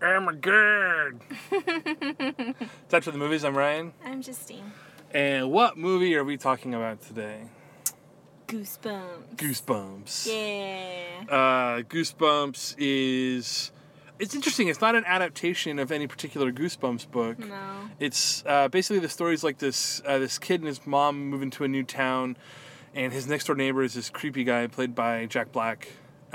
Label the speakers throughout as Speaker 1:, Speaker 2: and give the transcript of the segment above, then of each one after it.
Speaker 1: Oh my god. Time for the movies. I'm Ryan.
Speaker 2: I'm Justine.
Speaker 1: And what movie are we talking about today?
Speaker 2: Goosebumps.
Speaker 1: Goosebumps.
Speaker 2: Yeah.
Speaker 1: Goosebumps is... It's interesting. It's not an adaptation of any particular Goosebumps book.
Speaker 2: No.
Speaker 1: It's basically the story's like this kid and his mom move into a new town, and his next door neighbor is this creepy guy played by Jack Black.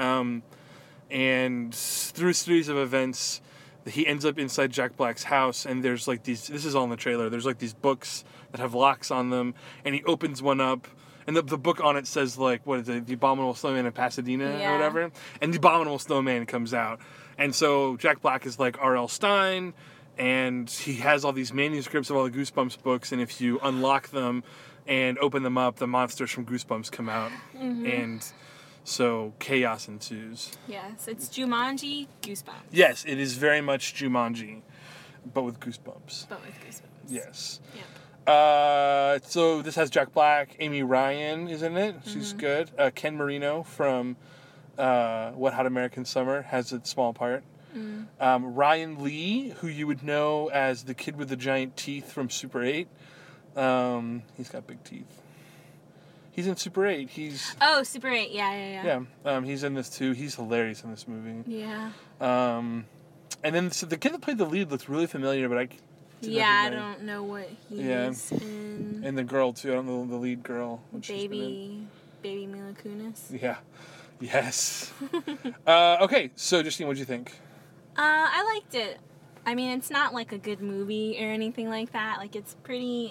Speaker 1: And through a series of events, he ends up inside Jack Black's house, and there's like these... This is all in the trailer. There's like these books that have locks on them, and he opens one up, and the book on it says, like, what is it? The Abominable Snowman in Pasadena or whatever. And the Abominable Snowman comes out. And so Jack Black is like R.L. Stine, and he has all these manuscripts of all the Goosebumps books, and if you unlock them and open them up, the monsters from Goosebumps come out.
Speaker 2: Mm-hmm.
Speaker 1: And so chaos ensues.
Speaker 2: Yes, it's Jumanji, Goosebumps.
Speaker 1: Yes, it is very much Jumanji, but with Goosebumps.
Speaker 2: But with Goosebumps.
Speaker 1: Yes.
Speaker 2: Yep.
Speaker 1: So this has Jack Black. Amy Ryan is in it. She's
Speaker 2: Mm-hmm.
Speaker 1: good. Ken Marino from Wet Hot American Summer has a small part.
Speaker 2: Mm.
Speaker 1: Ryan Lee, who you would know as the kid with the giant teeth from Super 8. He's got big teeth. He's in Super 8.
Speaker 2: Oh, Super 8. Yeah.
Speaker 1: Yeah. He's in this too. He's hilarious in this movie.
Speaker 2: Yeah.
Speaker 1: And then so the kid that played the lead looks really familiar, but I
Speaker 2: don't know what he's in.
Speaker 1: And the girl too. I don't know the lead girl.
Speaker 2: Baby Mila Kunis.
Speaker 1: Yeah. Yes. Okay, so Justine, what'd you think?
Speaker 2: I liked it. I mean, it's not like a good movie or anything like that. Like, it's pretty,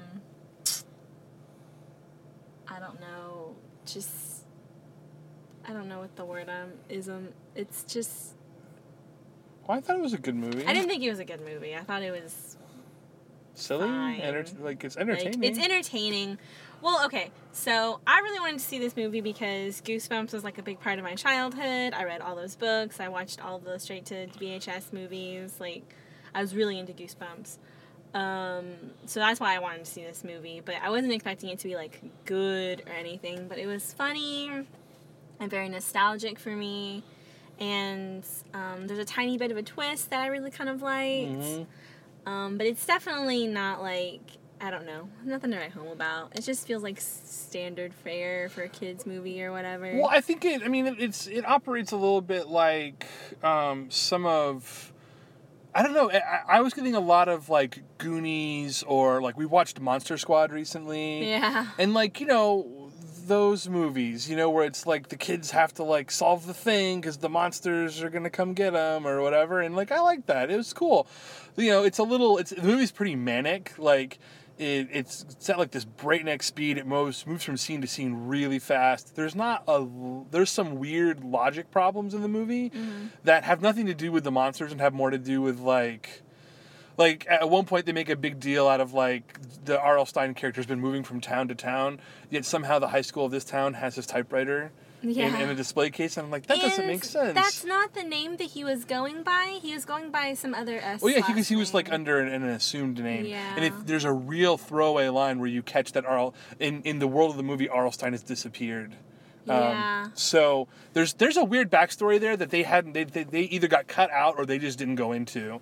Speaker 2: I don't know, I don't know what the word is. It's just...
Speaker 1: Well, I thought it was a good movie.
Speaker 2: I didn't think it was a good movie. I thought it was...
Speaker 1: Silly?
Speaker 2: Fine.
Speaker 1: It's entertaining.
Speaker 2: Like, it's entertaining. Well, okay, so I really wanted to see this movie because Goosebumps was like a big part of my childhood. I read all those books. I watched all the straight-to-VHS movies. Like, I was really into Goosebumps. So that's why I wanted to see this movie. But I wasn't expecting it to be, like, good or anything. But it was funny and very nostalgic for me. And there's a tiny bit of a twist that I really kind of liked.
Speaker 1: Mm-hmm.
Speaker 2: But it's definitely not like, I don't know, nothing to write home about. It just feels like standard fare for a kid's movie or whatever.
Speaker 1: Well, I think it operates a little bit like some of... I don't know. I was getting a lot of, like, Goonies, or, like, we watched Monster Squad recently.
Speaker 2: Yeah.
Speaker 1: And, like, you know, those movies, you know, where it's, like, the kids have to, like, solve the thing because the monsters are going to come get them or whatever. And, like, I like that. It was cool. You know, the movie's pretty manic. Like, it's at, like, this breakneck speed. It moves from scene to scene really fast. There's some weird logic problems in the movie that have nothing to do with the monsters and have more to do with, like at one point they make a big deal out of, like, the R.L. Stine character's been moving from town to town, yet somehow the high school of this town has his typewriter in a display case, and I'm like, that doesn't make sense.
Speaker 2: That's not the name that he was going by. He was going by some other S.
Speaker 1: Oh yeah, because he was, like, under an assumed name.
Speaker 2: Yeah.
Speaker 1: And there's a real throwaway line where you catch that in the world of the movie, R.L. Stine has disappeared.
Speaker 2: Yeah.
Speaker 1: So there's a weird backstory there that they either got cut out or they just didn't go into.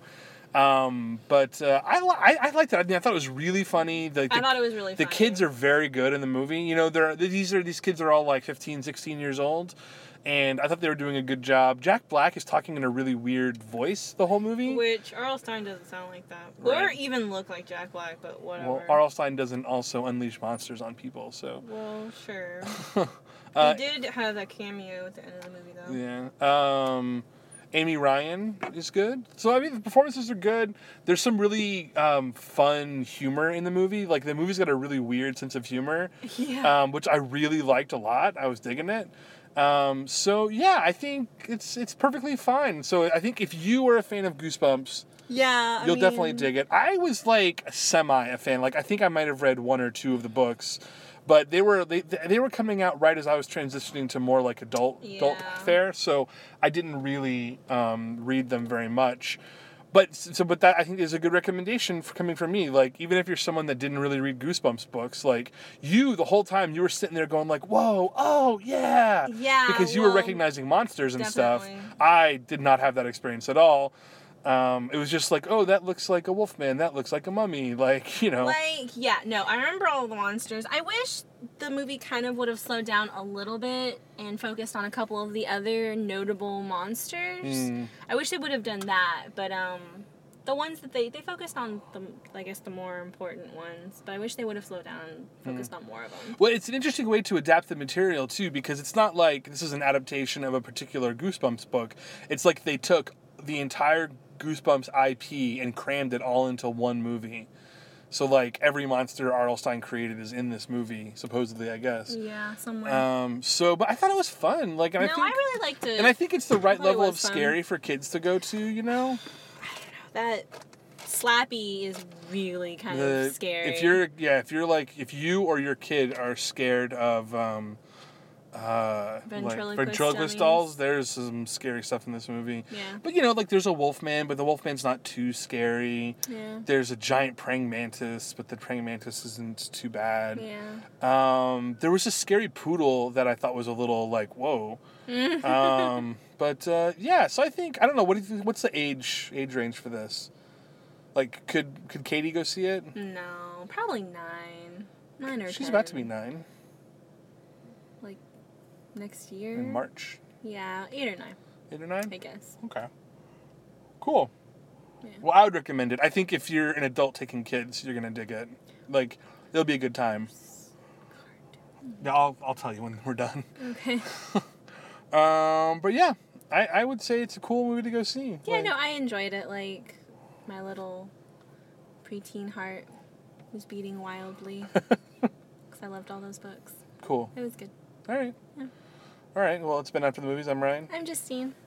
Speaker 1: But I liked it. I mean, I thought it was really funny. I thought it was really funny. The kids are very good in the movie. You know, these kids are all like 15, 16 years old, and I thought they were doing a good job. Jack Black is talking in a really weird voice the whole movie.
Speaker 2: Which R.L. Stine doesn't sound like that.
Speaker 1: Right.
Speaker 2: Or even look like Jack Black, but whatever.
Speaker 1: Well, R.L. Stine doesn't also unleash monsters on people, so...
Speaker 2: Well, sure. He did have that cameo at the end of the movie, though.
Speaker 1: Yeah. Amy Ryan is good. So, I mean, the performances are good. There's some really fun humor in the movie. Like, the movie's got a really weird sense of humor, which I really liked a lot. I was digging it. So, yeah, I think it's perfectly fine. So, I think if you were a fan of Goosebumps, you'll definitely dig it. I was, like, semi a fan. Like, I think I might have read one or two of the books. But they were coming out right as I was transitioning to more like adult fare, so I didn't really read them very much. But that I think is a good recommendation coming from me. Like, even if you're someone that didn't really read Goosebumps books, like, the whole time you were sitting there going like, whoa, oh yeah, because you were recognizing monsters and stuff. I did not have that experience at all. It was just like, oh, that looks like a wolfman. That looks like a mummy. Like, you know.
Speaker 2: Like, yeah, no, I remember all the monsters. I wish the movie kind of would have slowed down a little bit and focused on a couple of the other notable monsters. I wish they would have done that, but the ones that they focused on, I guess, the more important ones, but I wish they would have slowed down and focused on more of them.
Speaker 1: Well, it's an interesting way to adapt the material, too, because it's not like this is an adaptation of a particular Goosebumps book. It's like they took the entire Goosebumps IP and crammed it all into one movie. So, like, every monster R.L. Stine created is in this movie, supposedly, I guess.
Speaker 2: Yeah, somewhere.
Speaker 1: But I thought it was fun. Like, and
Speaker 2: I really liked it.
Speaker 1: And I think it's the right level of scary for kids to go to, you know?
Speaker 2: That Slappy is really kind of scary.
Speaker 1: If you or your kid are scared of ventriloquist dolls, there's some scary stuff in this movie.
Speaker 2: Yeah.
Speaker 1: But you know, like there's a wolfman, but the wolfman's not too scary.
Speaker 2: Yeah.
Speaker 1: There's a giant praying mantis, but the praying mantis isn't too bad.
Speaker 2: Yeah.
Speaker 1: There was a scary poodle that I thought was a little like, whoa. So I think I don't know, what's the age range for this? Like, could Katie go see it?
Speaker 2: No, probably 9. 9 or 10.
Speaker 1: She's about to be 9.
Speaker 2: Like, next year?
Speaker 1: In March?
Speaker 2: Yeah, 8 or 9.
Speaker 1: 8 or 9?
Speaker 2: I guess.
Speaker 1: Okay. Cool.
Speaker 2: Yeah.
Speaker 1: Well, I would recommend it. I think if you're an adult taking kids, you're going to dig it. Like, it'll be a good time. Yeah, I'll tell you when we're done.
Speaker 2: Okay.
Speaker 1: But yeah, I would say it's a cool movie to go see.
Speaker 2: Yeah, no, I enjoyed it. Like, my little preteen heart was beating wildly. Because I loved all those books.
Speaker 1: Cool.
Speaker 2: It was good.
Speaker 1: All right.
Speaker 2: Yeah.
Speaker 1: All right. Well, it's been After the Movies. I'm Ryan.
Speaker 2: I'm Justine.